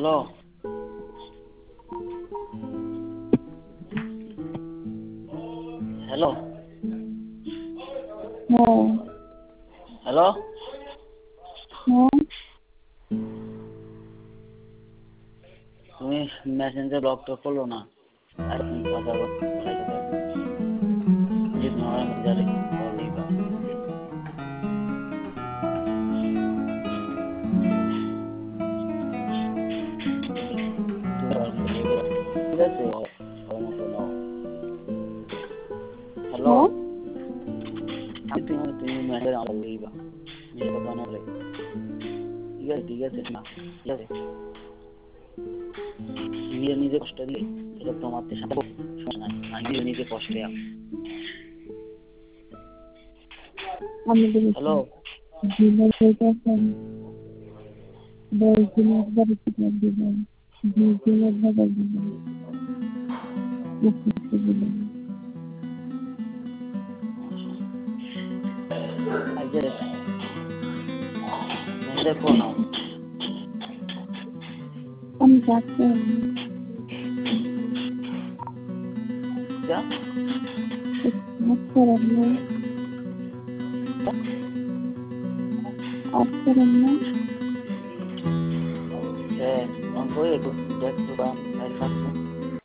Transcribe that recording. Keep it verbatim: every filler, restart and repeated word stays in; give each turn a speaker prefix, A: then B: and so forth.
A: hello hello
B: हाँ
A: hello
B: हाँ
A: তুমি মেসেঞ্জার ব্লক তো করলো না আর তুমি কথা বলাইতে পারো যে তোমার মেসেঞ্জারে কল দিবা ঠিক আছে মতো নাও হ্যালো
B: हाँ
A: আমি তুমি তুমি মেসেঞ্জারে আমার দিবা নিজে কথা না বলে ঠিক আছে ঠিক আছে না ঠিক আছে নিজে নিজে কষ্ট দিলে সেটা তোমার সাথে সমস্যা নাই আমি নিজে নিজে কষ্টে আছি
B: আমাদের
A: হ্যালো
B: জীবন বলতে দশ দিন একবার চিকেন দিবেন বিশ দিন একবার দিবেন দিবেন
A: আজকে মেসেঞ্জার ফোন নাও
B: আমি ডাক্তার
A: যা
B: ডাক্তার আমরা ডাক্তার আমরা
A: হ্যাঁ অঙ্ক একটু দেখতো বা